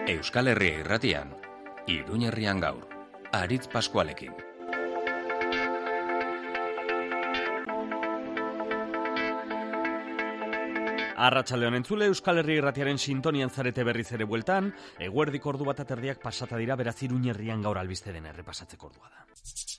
Euskal Herria Irratian, Iruña Herrian gaur, Aritz Paskualekin. Arratsaldeon entzule, Euskal Herria Irratiaren sintonian zarete berriz ere bueltan, eguerdiko ordu bat aterdiak pasata dira, beraz Iruña Herrian gaur albiste den errepasatzeko ordua da.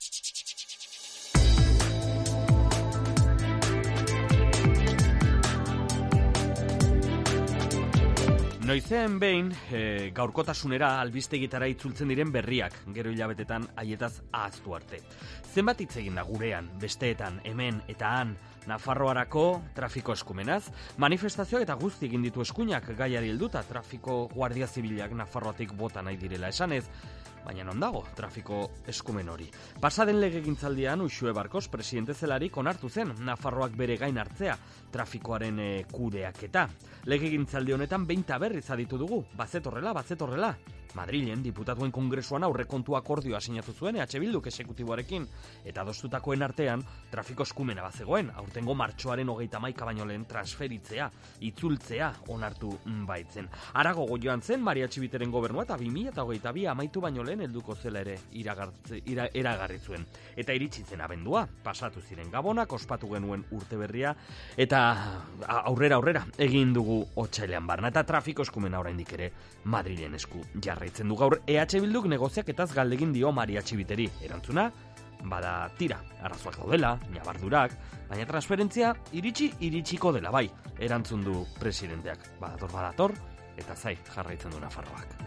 Noizean behin, gaurkotasunera albistegietara itzultzen diren berriak, gero hilabetetan haietaz ahaztu arte. Zenbat hitz egin da gurean, besteetan, hemen eta han, Nafarroarako trafiko eskumenaz, manifestazioak eta guzti egin ditu eskuinak gaiari helduta, trafiko guardia zibilak Nafarroatik bota nahi direla esanez, baina non dago trafiko eskumen hori. Pasaden legegintzaldian Uxue Barkos presidente zelarik onartu zen Nafarroak bere gain hartzea trafikoaren kudeaketa. Legegintzaldi honetan behin ta berriz aditu dugu, bazetorrela. Madrilen diputatuen kongresuan aurrekontu akordioa sinatu zuen EH Bilduk exekutiboarekin, eta adostutakoen artean trafiko eskumena bazegoen, aurtengo martxoaren 31 baino lehen transferitzea, itzultzea onartu baitzen. Harago joan zen Maria Txibiteren gobernua eta 2022 amaitu baino lehen helduko zela ere iragarri zuen. Eta iritsi zen abendua, pasatu ziren Gabonak, ospatu genuen urte berria, eta aurrera egin dugu otsailean barna, eta trafiko eskumena oraindik ere Madrilen esku jarraitzen du. Gaur EH Bilduk negoziaketaz galdegin dio Maria Txibiteri. Erantzuna, bada tira, arrazoak daudela, ñabardurak, baina transferentzia iritsiko dela bai, erantzun du presidenteak. Badator, eta zai jarraitzen du Nafarroak.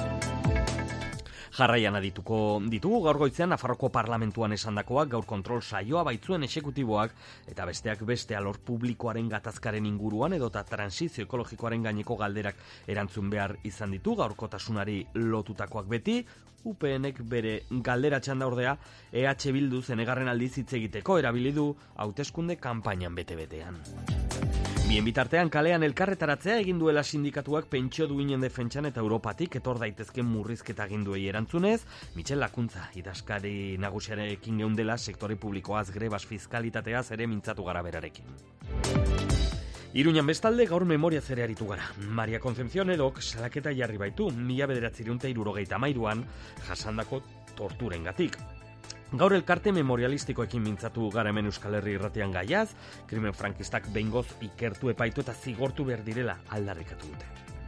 Jarraian adituko ditugu gaur goizean Nafarroko parlamentuan esandakoak, gaur kontrol saioa baitzuen exekutiboak eta besteak beste alor publikoaren gatazkaren inguruan edota transizio ekologikoaren gaineko galderak erantzun behar izan ditu, gaurkotasunari lotutakoak beti. UPNek bere galdera txanda ordea EH Bildu zenegarren aldiz hitz egiteko erabili du hauteskunde kanpainan bete-betean. Bien bitartean kalean elkarretaratzea egin duela sindikatuak pentsio duinen defentsan eta Europatik etor daitezken murrizketa aginduei erantzunez, Michel Lakuntza idazkari nagusiarekin geundela sektore publikoaz grebas fiskalitateaz ere mintzatu gara berarekin. Iruñan bestalde gaur memoria zere aritu gara. Maria Concepción edok salaketa jarri baitu 1973an jasandako torturengatik. Gaur elkarte memorialistikoekin mintzatu gara hemen Euskal Herria Irratian gaiaz, krimen frankistak behingoz ikertu epaitu eta zigortu behar direla aldarrikatu dute.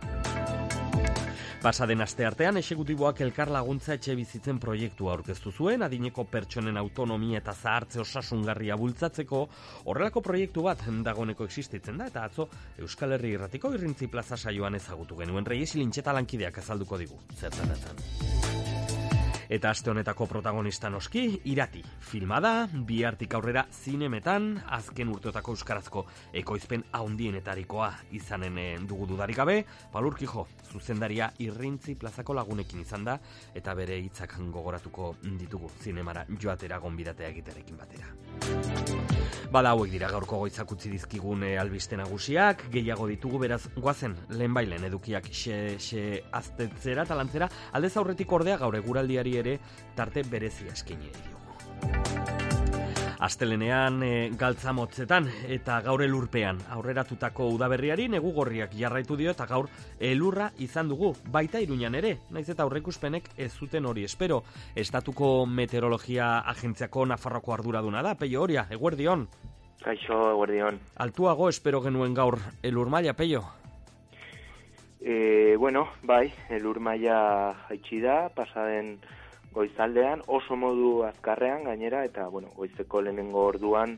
Pasaden asteartean exekutiboak elkar laguntza etxe bizitzen proiektua aurkeztu zuen, adineko pertsonen autonomia eta zahartze osasungarria bultzatzeko, horrelako proiektu bat dagoeneko existitzen da, eta atzo Euskal Herria Irratiko Irrintzi Plaza saioan ezagutu genuen. Reyes Lintxeta lankideak azalduko digu, zertaratzen. Eta aste honetako protagonista noski, Irati. Filma da, bihartik aurrera zinemetan, azken urteotako euskarazko ekoizpen handienetarikoa izanen dugu dudarik gabe. Paul Urkijo, zuzendaria Irrintzi Plazako lagunekin izan da, eta bere hitzak gogoratuko ditugu zinemara joatera gonbidatea egiterekin batera. Bada hauek dira gaurko goitzak utzi dizkigun albiste nagusiak, gehiago ditugu beraz goazen lehenbailen edukiak xe aztetzera eta lantzera, aldez aurretik ordea gaur eguraldiari ere tarte berezia eskaini diogu. Astelenean galtza motzetan eta gaur elurpean aurreratutako udaberriari negu gorriak jarraitu dio eta gaur elurra izan dugu, baita Iruñan ere, naiz eta aurreikuspenek ez zuten hori espero. Estatuko Meteorologia Agentziako Nafarroko arduraduna da, Peio Oria, eguerdion. Kaixo, eguerdion. Altuago espero genuen gaur elur maila, Peio? Bai, elur maila jaitsi da, pasaden goizaldean, oso modu azkarrean gainera, eta, goizeko lehenengo orduan,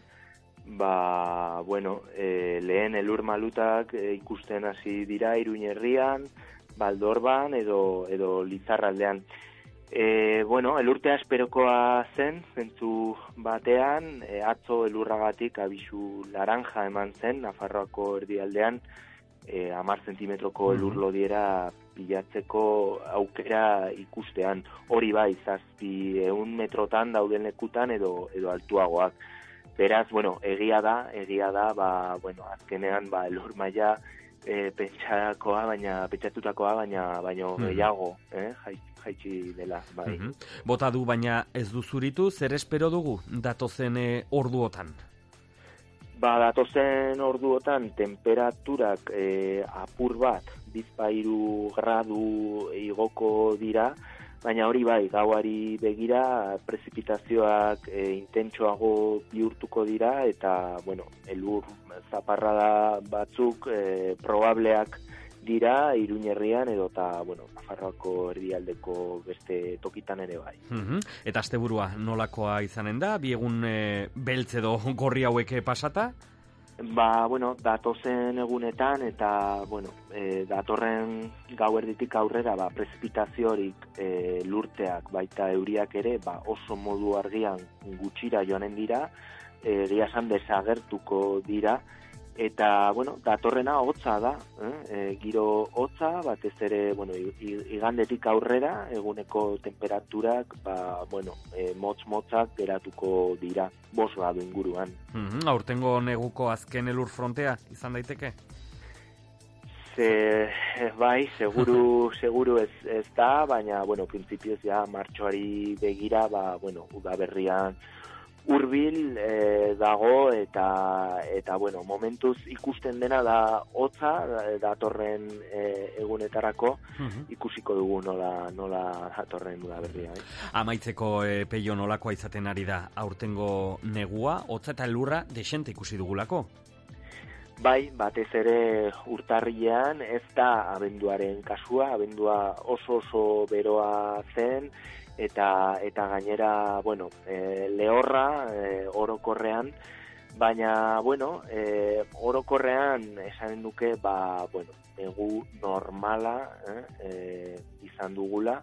lehen elur malutak ikusten hasi dira Iruña Herrian, Baldorban edo Lizarraldean. Elurtea esperokoa zen, zentzu batean, atzo elurragatik abisu laranja eman zen, Nafarroako erdialdean, 10 zentimetroko elur lodiera pilatzeko aukera ikustean. Hori bai, 700 metrotan dauden lekutan edo altuagoak. Beraz, egia da, azkenean elur maila pentsatutakoa, baina gehiago, jaitsi dela, bai. Bota du, baina ez du zuritu, zer espero dugu datozen orduotan? Datozen orduotan temperaturak apur bat 2-3 gradu igoko dira, baina hori bai, gauari begira prezipitazioak intentsoago bihurtuko dira eta, bueno, elur zaparrada batzuk probableak dira Iruñerrian edota, bueno, Nafarroako erdialdeko beste tokitan ere bai. Eta asteburua nolakoa izanen da? Bi egun beltz edo gorri hauek pasata? Bueno, datozen egunetan eta, bueno, datorren gauerditik aurrera, prezipitaziorik lurteak baita euriak ere, oso modu argian gutxira joanen dira, egia esan desagertuko dira, eta, bueno, datorrena hotza da, giro hotza, batez ere, bueno, igandetik aurrera, eguneko temperaturak, bueno, motz-motzak geratuko dira, 5 gradu inguruan. Aurtengo neguko azken elur frontea izan daiteke? Bai, seguru ez da, baina, bueno, printzipioz ja martxoari begira, bueno, udaberrian hurbil dago eta bueno, momentuz ikusten dena da hotza datorren egunetarako, ikusiko dugu nola datorren udaberria. Amaitzeko Peio, nolakoa izaten ari da aurtengo negua, hotza eta elurra desente ikusi dugulako? Bai, batez ere urtarrilean ez da abenduaren kasua, abendua oso beroa zen, eta gainera, bueno, lehorra orokorrean, baina, bueno, orokorrean esanen duke, bueno, negu normala izan dugula,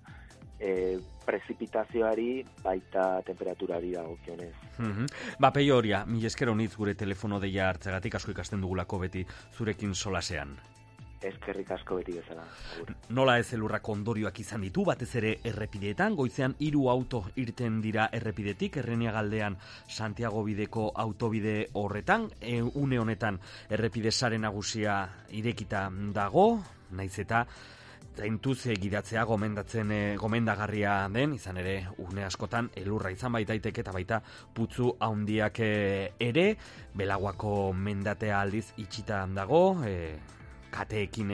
prezipitazioari baita temperaturari dagokionez. Peio Oria, mila esker honitz gure telefono deia hartzegatik, asko ikasten dugulako beti zurekin solasean. Eskerrik asko beti bezala. Nola ez elurrak ondorioak izan ditu, batez ere errepideetan, goizean 3 auto irten dira errepidetik, Erreniagaldean Santiago bideko autobide horretan, une honetan errepide sare nagusia irekita dago, naiz eta zaintuz gidatzea gomendagarria den, izan ere une askotan elurra izan baitaiteke eta baita putzu handiak ere, Belaguako mendatea aldiz itxita dago, kateekin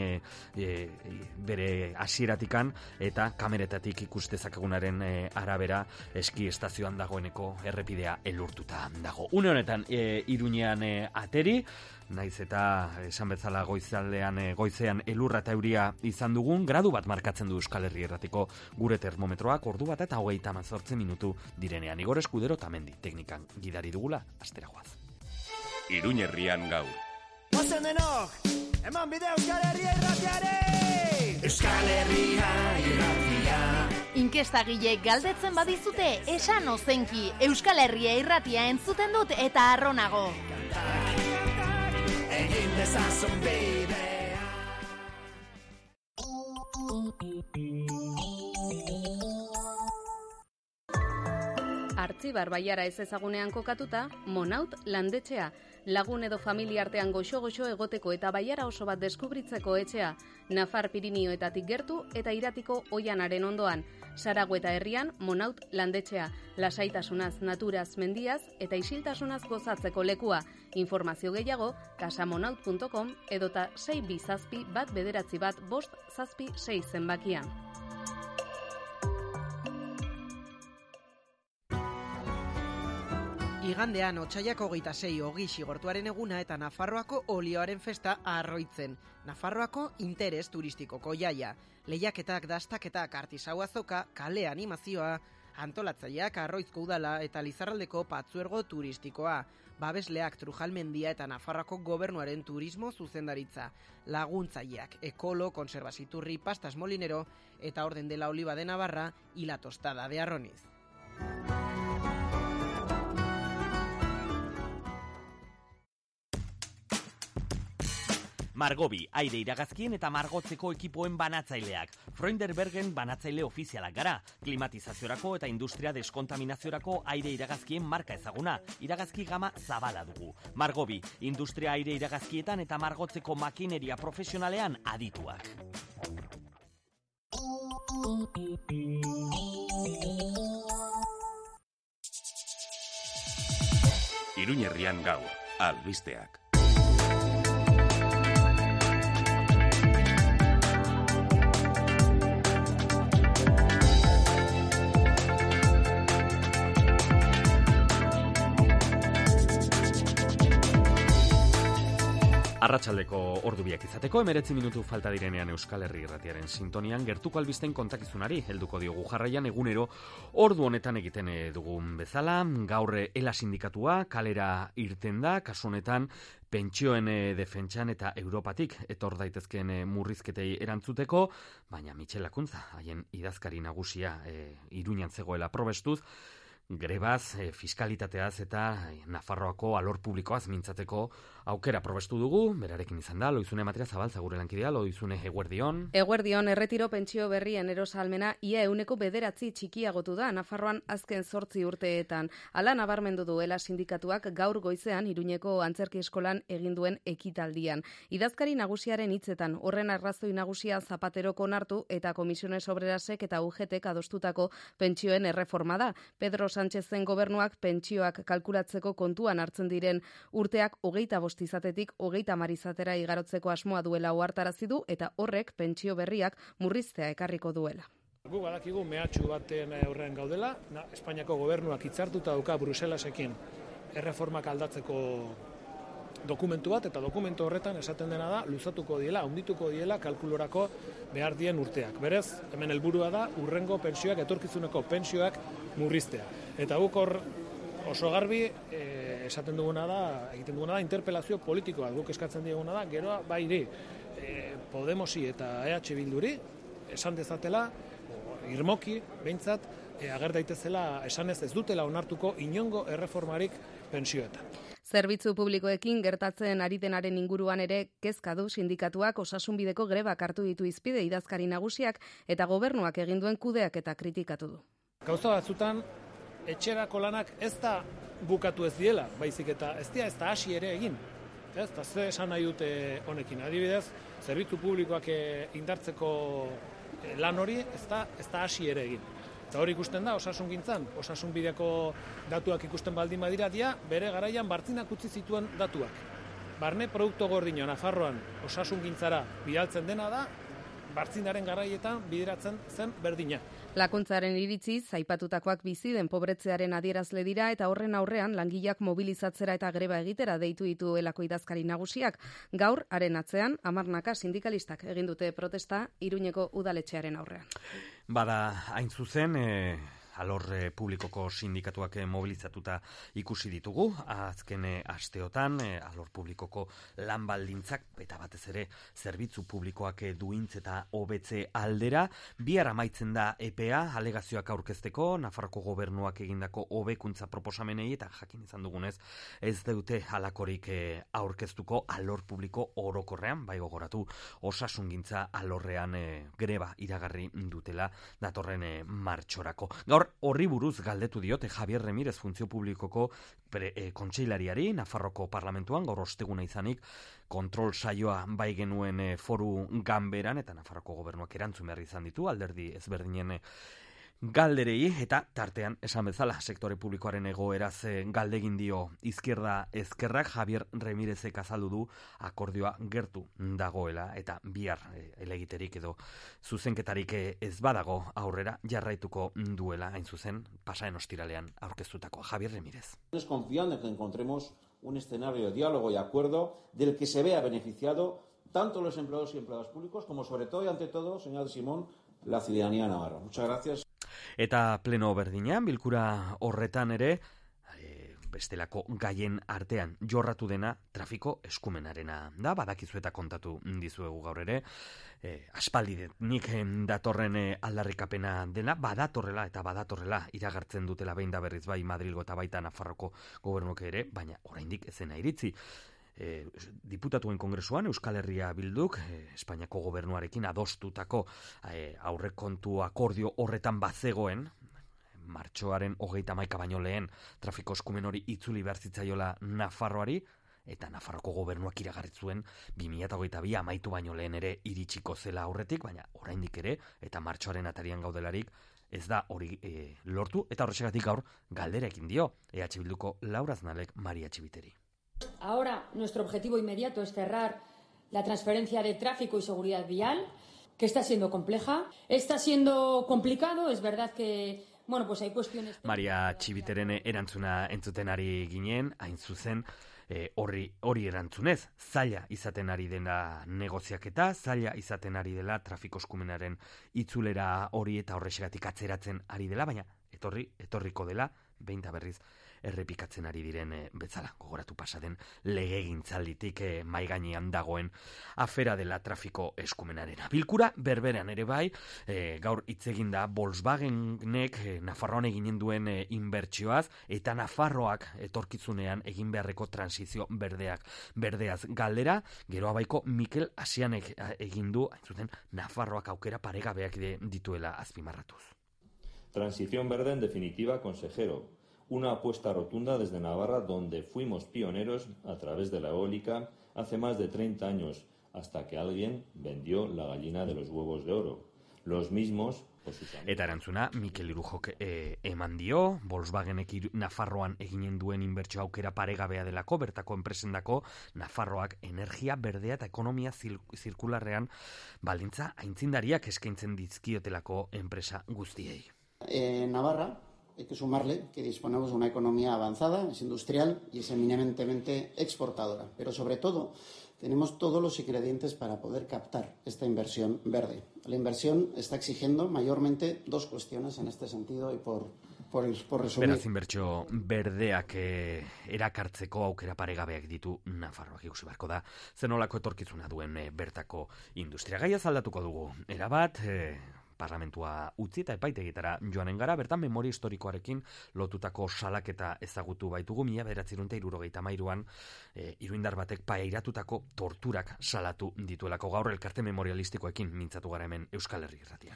bere hasieratikan eta kameretatik ikustezakegunaren arabera eski estazioan dagoeneko errepidea elurtuta dago. Une honetan Iruñean ateri, naiz eta esan bezala goizean elurra eta euria izan dugun, gradu bat markatzen du Euskal Herri Irratiko gure termometroak, ordu bat eta 38 minutu direnean. Igor Eskudero Tamendi teknikan gidari dugula, astera goaz. Iruñerrian gaur. Ozen denok, eman bide Euskal Herria Irratiari! Euskal Herria Irratia. Inkestagile galdetzen badizute, esan ozenki, Euskal Herria Irratia entzuten dut eta arronago. Egin dezazun bidea. Artzibar baiara ez ezagunean kokatuta, Monaut landetxea, lagun edo familia artean goxo-goxo egoteko eta baiara oso bat deskubritzeko etxea, Nafar Pirinioetatik gertu eta Iratiko Oianaren ondoan, Zaragoeta herrian Monaut landetxea, lasaitasunaz, naturaz, mendiaz eta isiltasunaz gozatzeko lekua. Informazio gehiago, casamonaut.com edota 627 1 9 5 6 zenbakian. Igandean otsaiak 26 Ogi Xigortuaren eguna eta Nafarroako olioaren festa Arroitzen. Nafarroako interes turistikoko jaia. Lehiaketak, dastaketak, artisau azoka, kale animazioa, antolatzaileak Arroizko udala eta Lizarraldeko Patzuergo turistikoa. Babesleak Trujalmendia eta Nafarroako gobernuaren turismo zuzendaritza. Laguntzaileak Ekolo, Konservasiturri, Pastas Molinero eta Orden de la Oliva de Navarra y la Tostada de Arroniz. Margobi, aire iragazkien eta margotzeko ekipoen banatzaileak. Freunderbergen banatzaile ofizialak gara. Klimatizaziorako eta industria deskontaminaziorako aire iragazkien marka ezaguna. Iragazki gama zabala dugu. Margobi, industria aire iragazkietan eta margotzeko makineria profesionalean adituak. Iruñerrian gaur, albisteak. Arratsaldeko ordu biak izateko, 19 minutu falta direnean Euskal Herri Irratiaren sintonian, gertuko albisten kontakizunari helduko diogu jarraian egunero ordu honetan egiten dugun bezala. Gaur ELA sindikatua kalera irten da, kasu honetan pentsioen defentsan eta Europatik etor daitezkeen murrizketei erantzuteko, baina Michel Lakuntza, haien idazkari nagusia Iruñan zegoela probestuz, grebaz, fiskalitateaz eta Nafarroako alor publikoaz mintzateko aukera probestu dugu, berarekin izan da, Loizune Matria Zabaltza gure lankidea, Loizune eguerdion. Eguerdion, erretiro pentsio berrien erosalmena ia 9% txikiagotu da Nafarroan azken 8 urteetan. Hala nabarmendu du ELA sindikatuak gaur goizean Iruñeko antzerki eskolan egin duen ekitaldian. Idazkari nagusiaren hitzetan, horren arrazoi nagusia Zapaterok onartu eta Komisiones Obrerasek eta UGTek adostutako pentsioen erreforma da. Pedro Sánchezen gobernuak pentsioak kalkulatzeko kontuan hartzen diren urteak 25 izatetik 30 izatera igarotzeko asmoa duela ohartarazi du eta horrek pentsio berriak murriztea ekarriko duela. Gu badakigu mehatxu baten aurrean gaudela, Espainiako gobernuak hitzartuta dauka Bruselasekin erreformak aldatzeko dokumentu bat, eta dokumentu horretan esaten dena da, luzatuko diela, handituko diela kalkulorako behar dien urteak. Berez, hemen helburua da, urrengo pentsioak, etorkizuneko pentsioak murriztea. Eta guk hor oso garbi esaten duguna da, egiten duguna da, interpelazio politikoa, guk eskatzen diguna da, geroa bairi Podemosi eta EH Bilduri esan dezatela, irmoki, behintzat, ager daitezela esanez ez dutela onartuko inongo erreformarik pentsioetan. Zerbitzu publikoekin gertatzen ari denaren inguruan ere kezka du sindikatuak osasunbideko grebak hartu ditu izpide idazkari nagusiak eta gobernuak egin duen kudeak eta kritikatu du. Gauza batzutan, etxerako lanak ez da bukatu ez diela, baizik eta ez da hasi ere egin. Ez da ze esan nahi dute honekin. Adibidez, zerbitzu publikoak indartzeko lan hori ez da hasi ere egin. Eta hori ikusten da, osasungintzan, osasunbideko datuak ikusten baldin badira dia, bere garaian Bartzinak utzi zituen datuak. Barne produktu gordina Nafarroan osasungintzara bidaltzen dena da, Bartzinaren garaietan bideratzen zen berdina. Lakuntzaren iritziz, aipatutakoak bizi den pobretzearen adierazle dira eta horren aurrean langileak mobilizatzera eta greba egitera deitu ditu elako idazkari nagusiak. Gaur, haren atzean, 10 sindikalistak egin dute protesta Iruñeko udaletxearen aurrean. Bada, hain zuzen, alor publikoko sindikatuak mobilizatuta ikusi ditugu, azken asteotan, alor publikoko lan baldintzak, eta batez ere zerbitzu publikoak duintz eta hobetze aldera, bihar amaitzen da EPEA, alegazioak aurkezteko, Nafarroko gobernuak egindako hobekuntza proposamenei, eta jakin izan dugunez, ez dute halakorik aurkeztuko alor publiko orokorrean, bai gogoratu, osasungintza alorrean greba iragarri dutela datorren martxorako. Gaur horri buruz galdetu diote Javier Remirez funtzio publikoko kontseilariari Nafarroko parlamentuan, gaur osteguna izanik kontrol saioa bai genuen foru ganberan eta Nafarroko gobernuak erantzun behar izan ditu alderdi ezberdinen galderei eta tartean esan bezala sektore publikoaren egoeraz galdegin dio izquierda ezkerrak. Javier Remirezek azaldu du akordioa gertu dagoela eta bihar elegiterik edo zuzenketarik ez badago aurrera jarraituko duela, hain zuzen pasaen ostiralean aurkeztutako Javier Remirez. Es confiando en que encontremos un escenario de diálogo y acuerdo del que se vea beneficiado tanto los empleados y empleadas públicos como sobre todo y ante todo, señor Simón, la ciudadanía navarra. Muchas gracias. Eta pleno berdinean, bilkura horretan ere, bestelako gaien artean jorratu dena trafiko eskumenarena da, badakizu eta kontatu dizuegu gaur ere, aspaldinik datorren aldarrikapena dena, badatorrela iragartzen dutela behin da berriz bai Madrilgo eta baita Nafarroko gobernuak ere, baina oraindik ez zena iritzi. Diputatuen kongresuan Euskal Herria Bilduk Espainiako gobernuarekin adostutako aurrekontu akordio horretan bazegoen martxoaren 31 baino lehen trafiko eskumen hori itzuli behar zitzaiola Nafarroari eta Nafarroko gobernuak iragarri zuen 2022 amaitu baino lehen ere iritsiko zela aurretik, baina oraindik ere eta martxoaren atarian gaudelarik ez da hori lortu eta horrexegatik gaur galderekin dio EH Bilduko Laura Aznalek Maria Txibiteri. Ahora nuestro objetivo inmediato es cerrar la transferencia de tráfico y seguridad vial, que está siendo compleja. Está siendo complicado, es verdad que, bueno, pues hay cuestiones... Maria Txibiteren erantzuna entzuten ari ginen, hain zuzen, hori erantzunez, zaila izaten ari dela negoziaketa, zaila izaten ari dela trafiko eskumenaren itzulera hori eta horrexegatik atzeratzen ari dela, baina etorriko dela, behin da berriz errepikatzen ari diren bezala, gogoratu pasaden legegintzalditik mai gainean dagoen afera dela trafiko eskumenarena. Bilkura berberean ere bai, gaur hitz egin da Volkswagenek Nafarroan eginen duen inbertsioaz eta Nafarroak etorkizunean egin beharreko transizio berdeaz galdera, geroa baiko Mikel Asianek egin du, hain zuten Nafarroak aukera paregabeak dituela azpimarratuz. Transición verde en definitiva, consejero. Una apuesta rotunda desde Navarra, donde fuimos pioneros a través de la eólica hace más de 30 años, hasta que alguien vendió la gallina de los huevos de oro. Los mismos... Eta erantzuna, Mikel Irujok eman dio, Volkswagenek Nafarroan eginen duen inbertsio aukera paregabea delako, bertako enpresendako Nafarroak energia berdea eta ekonomia zirkularrean baldintza aintzindariak eskaintzen dizkiotelako enpresa guztiei. Navarra, hay que sumarle que disponemos de una economía avanzada, es industrial y es eminentemente exportadora. Pero sobre todo, tenemos todos los ingredientes para poder captar esta inversión verde. La inversión está exigiendo mayormente dos cuestiones en este sentido y por resumir. Beraz, inbertsio berdeak erakartzeko aukera paregabeak ditu Nafarroak, ikusi beharko da zenolako etorkizuna duen bertako industria. Gaia aldatuko dugu, erabat... Parlamentua utzi eta epaitegitara joanen gara, bertan memoria historikoarekin lotutako salaketa ezagutu baitugu, 1973an iruindar batek pairatutako torturak salatu dituelako, gaur elkarte memorialistikoekin mintzatu gara hemen Euskal Herri Irratian.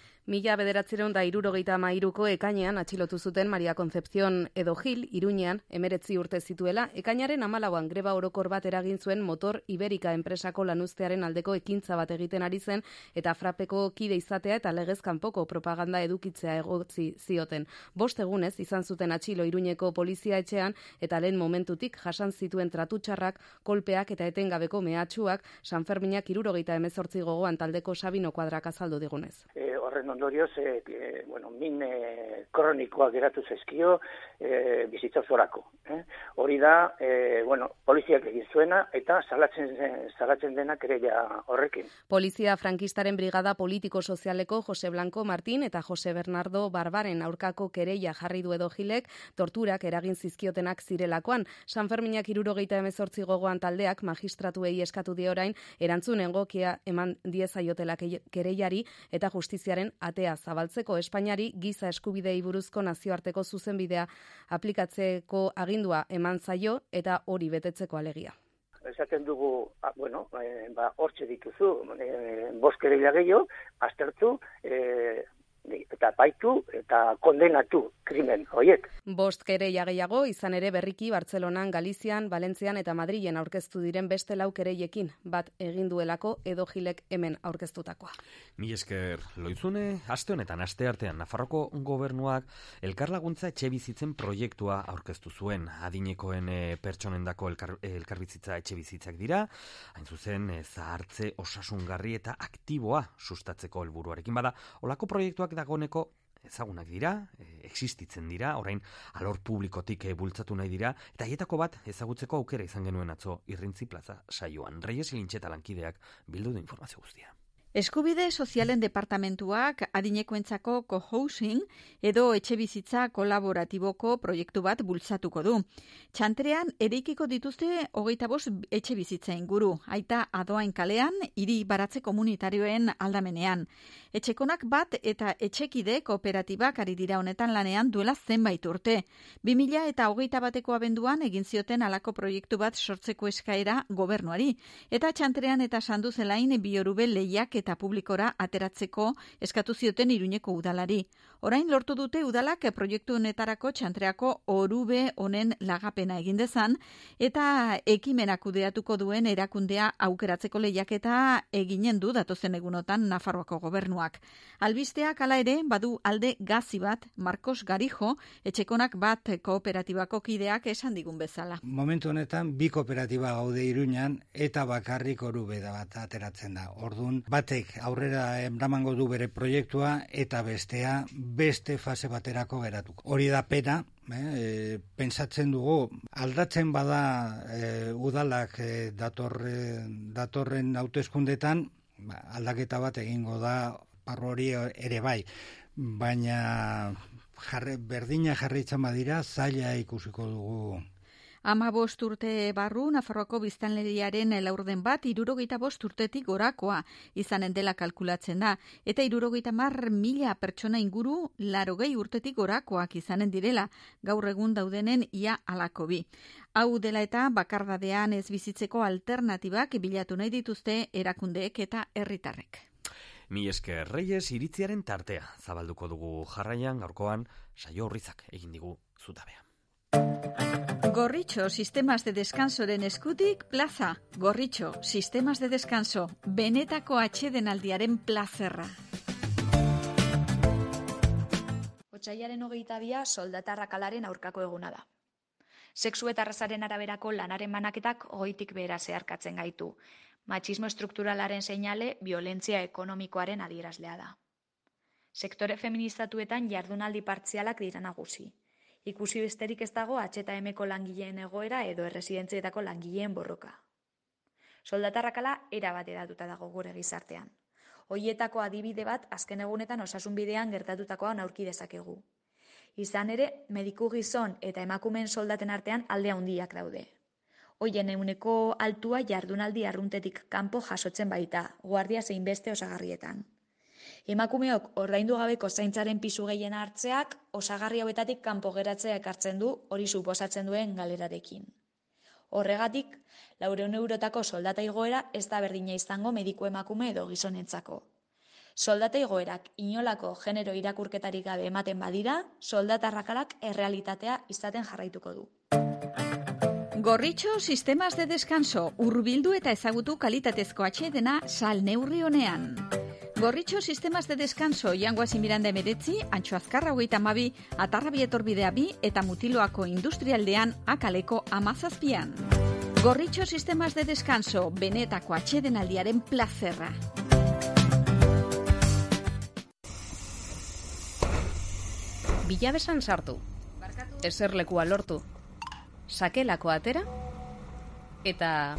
1973ko ekainean atxilotu zuten Maria Concepción edo Gil, Iruñean 19 urte zituela, ekainaren 14an greba orokor bat eragin zuen Motor Iberika enpresako lanuztearen aldeko ekintza bat egiten ari zen eta frapeko kide izatea eta legez kanpoko propaganda edukitzea egotzi zioten. 5 egunez izan zuten atxilo Iruñeko polizia etxean eta lehen momentutik jasan zituen tratutxarrak, kolpeak eta etengabeko mehatxuak Sanferminak 78 gogoan taldeko Sabino Kuadrak azaldu digunez. Horren ondorioz, min kronikoak geratu zaizkio bizitza osorako. Hori da, poliziak egin zuena eta salatzen dena kereia horrekin. Polizia frankistaren brigada politiko-sozialeko Jose Blanco Martín eta Jose Bernardo Barbaren aurkako kereia jarri du edo Gilek torturak eragin zizkiotenak zirelakoan. Sanferminak 78 gogoan taldeak magistratuei eskatu die orain erantzun egokia eman diezaiotela kereiari eta justiziaren atea zabaltzeko. Espainiari giza eskubidei buruzko nazioarteko zuzenbidea aplikatzeko agindua eman zaio eta hori betetzeko alegia. Esaten dugu, hortxe dituzu, 5 kereila gehiago, aztertu, eta baitu eta kondenatu krimen horiek. 5 kereila gehiago, izan ere berriki Bartzelonan, Galizian, Valentzian eta Madrilen aurkeztu diren beste 4 kereilekin bat egin duelako edo Gilek hemen aurkeztutakoa. Mila esker Loizune, aste honetan, aste artean, Nafarroko gobernuak elkarlaguntza etxebizitzen proiektua aurkeztu zuen. Adinekoen pertsonendako elkarbizitza etxebizitzak dira, hain zuzen zahartze osasungarri eta aktiboa sustatzeko helburuarekin bada. Olako proiektuak dagoeneko ezagunak dira, existitzen dira, orain alor publikotik bultzatu nahi dira, eta haietako bat ezagutzeko aukera izan genuen atzo Irrintzi Plaza saioan. Reyes Lintxeta lankideak bildu du informazio guztia. Eskubide sozialen departamentuak adinekoentzako co-housing edo etxebizitza kolaboratiboko proiektu bat bultzatuko du. Txantrean ereikiko dituzte 25 etxebizitza inguru, aita Adoain kalean, hiri baratze komunitarioen aldamenean. Etxekonak bat eta etxekide kooperatibak ari dira honetan lanean duela zenbait urte. 2021ko abenduan egin zioten halako proiektu bat sortzeko eskaera gobernuari, eta Txantrean eta Sanduzelain Biorube lehiak eta publikora ateratzeko eskatu zioten Iruñeko udalari. Orain lortu dute udalak proiektu honetarako Txantreako Orube honen lagapena egin dezan eta ekimena kudeatuko duen erakundea aukeratzeko lehiaketa eginen du datozen egunotan Nafarroako gobernuak. Albisteak hala ere badu alde gazi bat Marcos Garijo, etxekonak bat kooperatibako kideak esan digun bezala. Momentu honetan 2 kooperatiba gaude Iruñan eta bakarrik Orube da bat ateratzen da. Ordun bat batek aurrera eramango du bere proiektua eta bestea beste fase baterako geratuko. Hori da pena, pentsatzen dugu aldatzen bada udalak datorren hauteskundetan, aldaketa bat egingo da parro hori ere bai, baina berdina jarraitzen badira zaila ikusiko dugu. 15 urte barru, Nafarroako biztanleriaren laurden bat 75 urtetik gorakoa izanen dela kalkulatzen da, eta 70.000 pertsona inguru 80 urtetik gorakoak izanen direla, gaur egun daudenen ia halako bi. Hau dela eta bakardadean ez bizitzeko alternatibak bilatu nahi dituzte erakundeek eta herritarrek. Mi esker Reyes iritziaren tartea zabalduko dugu jarraian, gaurkoan Saio Urrizak egin digu zutabea. Gorritxo Sistemas de Descansoren eskutik plaza. Gorritxo Sistemas de Descanso, benetako atsedenaldiaren plazerra. Otsailaren 22 soldata arrakalaren aurkako eguna da. Sexu eta arrazaren araberako lanaren banaketak goitik behera zeharkatzen gaitu. Matxismo estrukturalaren seinale, violentzia ekonomikoaren adierazlea da. Sektore feministatuetan jardunaldi partzialak dira nagusi. Ikusi besterik ez dago H&Mko langileen egoera edo erresidentzietako langileen borroka. Soldata arrakala erabat hedatuta dago gure gizartean. Hoietako adibide bat azken egunetan osasunbidean gertatutakoa aurki dezakegu. Izan ere, mediku gizon eta emakumeen soldaten artean alde handiak daude. Hoien ehuneko altua jardunaldi arruntetik kanpo jasotzen baita, guardia zein beste osagarrietan. Emakumeok ordaindu gabeko zaintzaren pisu gehien hartzeak osagarri hauetatik kanpo geratzea ekartzen du hori suposatzen duen galerarekin. Horregatik, 400 eurotako soldata igoera ez da berdina izango mediku emakume edo gizonentzako. Soldata igoerak inolako genero irakurketarik gabe ematen badira, soldata arrakalak errealitatea izaten jarraituko du. Gorritxo Sistemas de Descanso, hurbildu eta ezagutu kalitatezko atsedena salneurri honean. Gorritxo Sistemas de Descanso, Jangoazi Miranda 19, Antxo Azkarra 32, Atarrabi Etorbidea 2 eta Mutiloako Industrialdean Akaleko 17. Gorritxo Sistemas de Descanso, benetako atsedenaldiaren plazerra. Bilabesan sartu, eserlekua lortu, sakelako atera, eta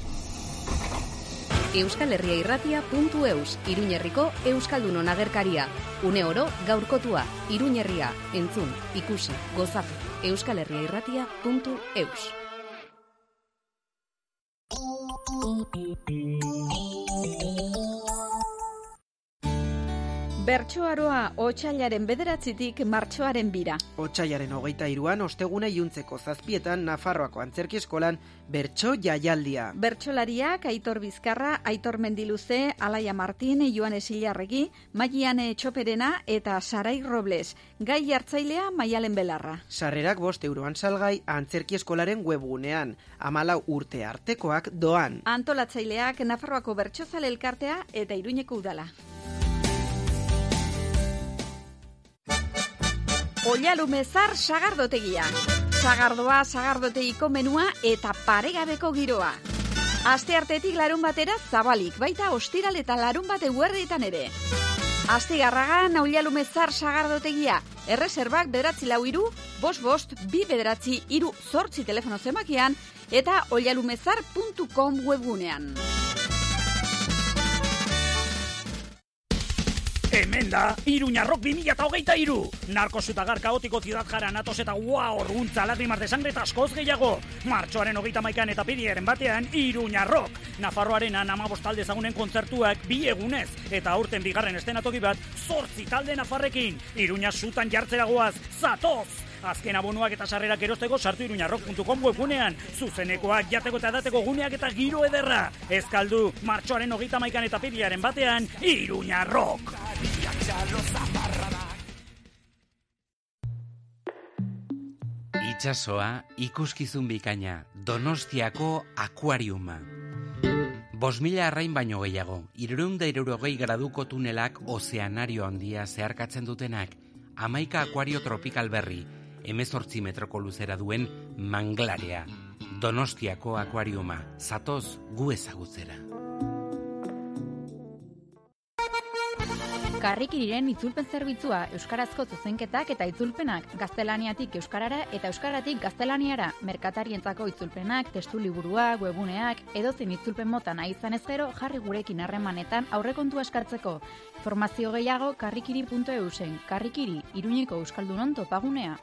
euskalherriairratia.eus, Iruñerriko Euskaldunon agerkaria. Une oro gaurkotua, Iruñerria, entzun, ikusi, gozatu, euskalherriairratia.eus. Bertsoaroa otsailaren 9tik martxoaren 2. Otsailaren 23an osteguna iluntzeko 7etan Nafarroako Antzerki Eskolan bertso jaialdia. Bertsolariak Aitor Bizkarra, Aitor Mendiluze, Alaia Martin, Joanes Ilarregi, Maiane Txoperena eta Sarai Robles. Gai hartzailea Maialen Belarra. Sarrerak 5 euroan salgai Antzerki Eskolaren webgunean. 14 urte artekoak doan. Antolatzaileak Nafarroako Bertsozale Elkartea eta Iruñeko Udala. Oihalumezar sagardotegia. Sagardoa, sagardotegiko menua eta paregabeko giroa. Asteartetik larunbatera zabalik, baita ostiral eta larunbat eguerdietan ere. Astigarragan Oihalumezar sagardotegia. Erreserbak 943 55 293 8 telefono zenbakian eta oihalumezar.com webgunean. Hemen da, Iruña Rock 2023. Narkosuta kaotiko ciudad jara natos eta urguntza lágrimas de sangre eta askoz gehiago. Martxoaren 31an eta piriaren batean, Iruña Rock. Nafarroaren 15 talde ezagunen kontzertuak 2 egunez. Eta aurten bigarren estenatoki bat 8 talde nafarrekin. Iruña sutan jartzera goaz, zatoz! Azken abonuak eta sarrerak erosteko sartu iruñarrock.com webgunean. Zuzenekoak, jateko eta edateko guneak eta giro ederra. Ezkaldu, martxoaren 31an eta piriaren batean, Iruña Rock! Itxasoa, ikuskizun bikaina, Donostiako akuariuma. 5.000 arrain baino gehiago, 360 graduko tunelak ozeanario handia zeharkatzen dutenak, 11 akuario tropikal berri, 18 metroko luzera duen manglarea. Donostiako akuariuma, zatoz gu ezagutzera. Karrikiriren itzulpen zerbitzua, euskarazko zuzenketak eta itzulpenak, gaztelaniatik euskarara eta euskaratik gaztelaniara, merkatarientzako itzulpenak, testu liburuak, webuneak, edozein itzulpen mota nahi izan ez gero, jarri gurekin harremanetan aurrekontua eskartzeko. Informazio gehiago karrikiri.eusen. Karrikiri, Iruñeko euskaldunon topagunea.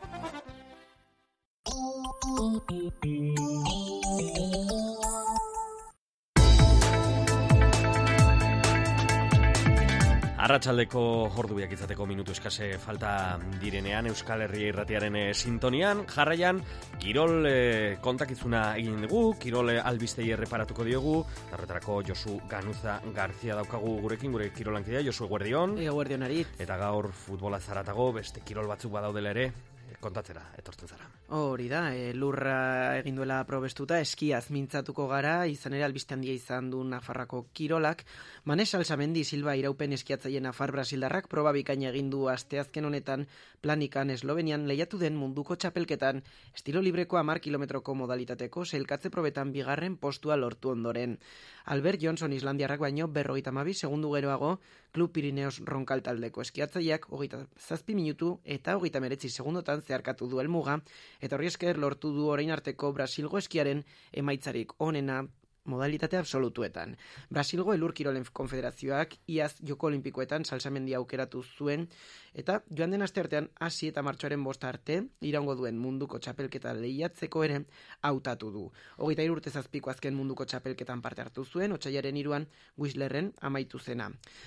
Arratsaldeko ordubiak izateko minutu eskase falta direnean Euskal Herria Irratiaren sintonian, jarraian kirol kontakizuna egin dugu, kirol albistei erreparatuko diogu, horretarako Josu Ganuza Garzia daukagu gurekin, gure kirolankidea, Josu eguerdion. Eguerdion arit. Eta gaur futbola zaratago, beste kirol batzuk badaudela ere, kontatzera, etortzen zara. Hori da, lurra egin duela probestuta, eskiaz mintzatuko gara, izan ere albiste handia izan du Nafarrako kirolak. Manes Alsamendi Silva iraupen eskiatzaile Nafar Brasildarrak proba bikaina egin du asteazken honetan Planikan Eslovenian lehiatu den munduko txapelketan, estilo libreko 10 kilometroko modalitateko sailkatze probetan bigarren postua lortu ondoren. Albert Johnson Islandiarrak baino 52 segundu geroago, Klub Pirineos Ronkal taldeko eskiatzaileak 27 minutu eta 39 segundotan zeharkatu du helmuga, eta horri esker lortu du orain arteko Brasilgo eskiaren emaitzarik onena modalitate absolutuetan. Brasilgo Elur Kirolen Konfederazioak iaz Joko Olimpikoetan salsamendia aukeratu zuen, eta joan den asteartean hasi eta martxoaren 5 arte iraungo duen munduko txapelketa lehiatzeko ere hautatu du. 23 urte zazpiko azken munduko txapelketan parte hartu zuen, otsailaren 3an Whistlerren amaitu zena.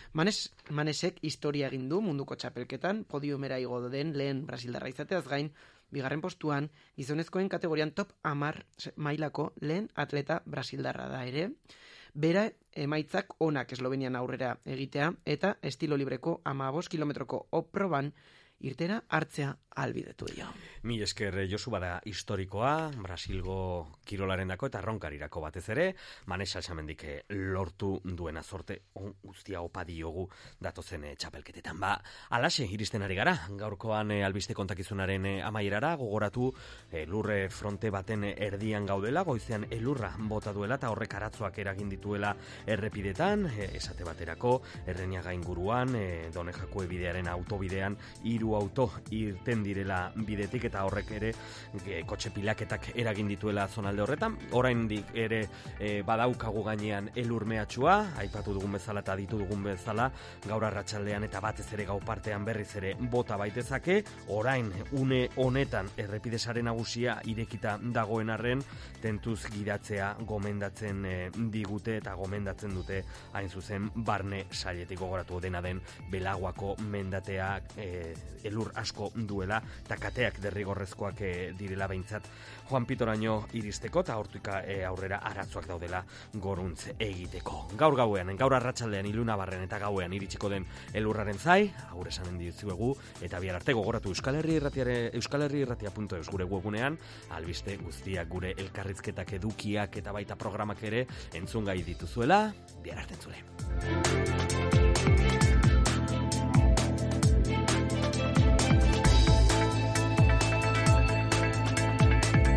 Manesek historia egin du munduko txapelketan, podiumera igo den lehen brasildarra izateaz gain, bigarren postuan, gizonezkoen kategorian top 10 mailako lehen atleta brasildarra da ere, bera emaitzak onak Eslovenian aurrera egitea eta estilo libreko 15 kilometroko oproban irtera hartzea albidetu dio. Mil esker Josu bada historikoa, Brasilgo kirolarendako eta ronkarirako batez ere, Manes Alsamendik lortu duena zorte guztia opa diogu datozen txapelketetan. Alaxe iristen ari gara, gaurkoan albiste kontakizunaren amaierara, gogoratu elurre fronte baten erdian gaudela, goizean elurra bota duela eta horrek aratzoak eragin dituela errepidetan, esate baterako, Erreniaga inguruan, Donejako bidearen autobidean, 3 auto irten direla bidetik eta horrek ere kotxe pilaketak eragin dituela zonalde horretan. Oraindik ere badaukagu gainean elur mehatxua, aipatu dugun bezala eta ditu dugun bezala, gaur arratsaldean eta batez ere gau partean berriz ere bota baitezake. Orain une honetan errepidesaren nagusia irekita dagoen arren, tentuz gidatzea gomendatzen digute eta gomendatzen dute hain zuzen barne sailetik. Gogoratu dena den Belaguako mendateak elur asko duela eta kateak derrigorrezkoak direla behintzat Juan Pitoraino iristeko eta hortuka aurrera aratzoak daudela goruntz egiteko. Gaur arratsaldean ilunabarren eta gauean iritsiko den elurraren zai, aur esanen dizuegu eta bihar arte gogoratu Euskal Herri Irratia.eus gure webunean, albiste guztiak gure elkarrizketak edukiak eta baita programak ere entzungai dituzuela, bihar arte entzule.